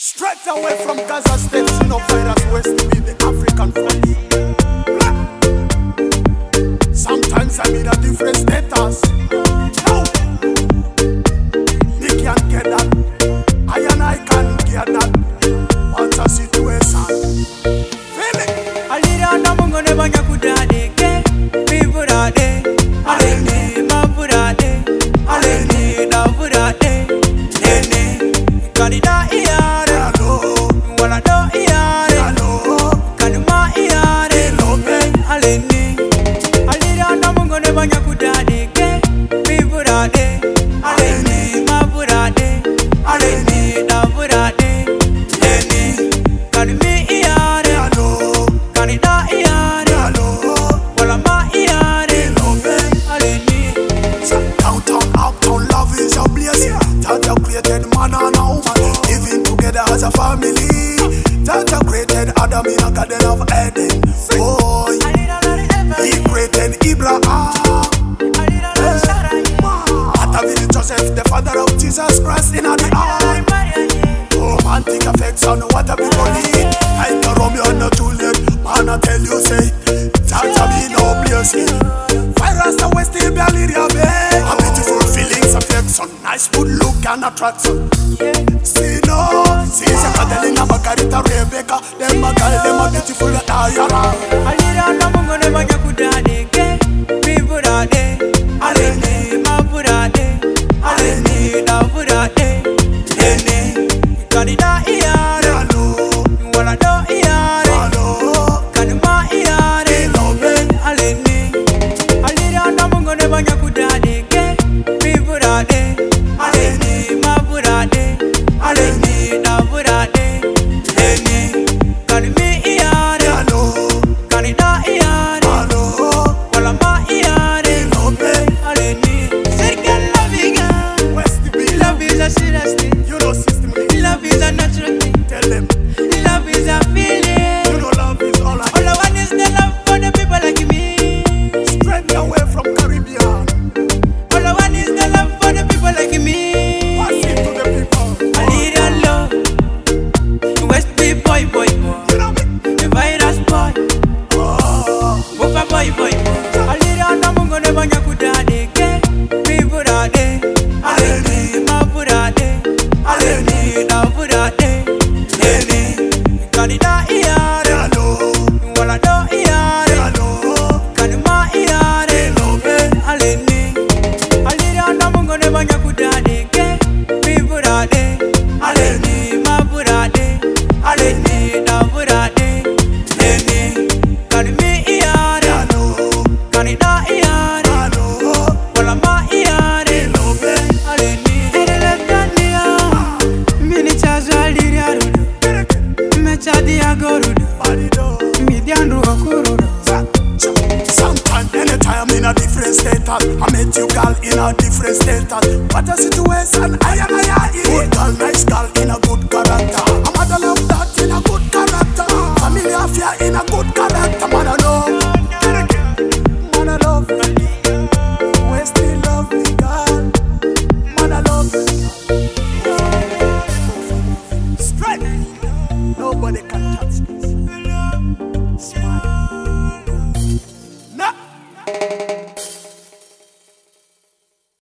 Straight away from Gaza State, Sinophiras West to be the African flag. Sometimes I'm in a different status. No, me can't get that. I and I can't get that. What's a situation? Feel it? Alira na mungo ne banya kudade ke vivurade alene mavurade alene davurade nene kanida iare wala do iare kanuma iare alene alira na mungo ne banya kudade ke vivurade alene mavurade alene davurade nene kanumi iare kanida iare wala ma iare alene. Downtown, uptown, love is a place. Jaja created man and a woman, living together as a family. Jaja created Adam in a garden of Eden. Boy, he created Abraham. Adam is Joseph, the father of Jesus Christ in the ark. Romantic affection, what a people need. Like a Romeo and a Juliet, man I tell you say, Jaja be no place. Virus the West in Baliria Bay. A beautiful feelings, affection, nice good look and attraction. See no, see Catalina, Margarita, Rebecca, them a girl, them a beautiful Ayara. Alira na mungo ne banya kudade ke vivurade alene mavurade alene davurade nene kanida iare wala do iare kanuma iare alene alira na mungo ne banya kudade ke vivurade alene mavurade alene davurade nene kanumi iare kanida iare wala ma iare alene. Circle love is a serious thing. You know system, Love is a natural thing. tell them. Love is a feeling. You know love is all I All I want is the love for the people like me. straight away from Caribbean. All I want is the love for the people like me. Pass it to the people. I need your love. West be boy. You know me? The virus boy. Bufa boy. I need your love. Mungo ne banya kudade ke vivurade alene mavurade alene davurade nene kanida iare wala do iare kanuma iare alene alira na mungo ne banya kudade ke vivurade alene mavurade alene davurade nene kanumi iare kanida iare wala ma iare alene ereletania mini chazaliria rudo mechadia gorudo midiandu okurudo. Sometimes, anytime in a different status, I met you girl in a different status. What a situation, I am. Good girl, nice girl in a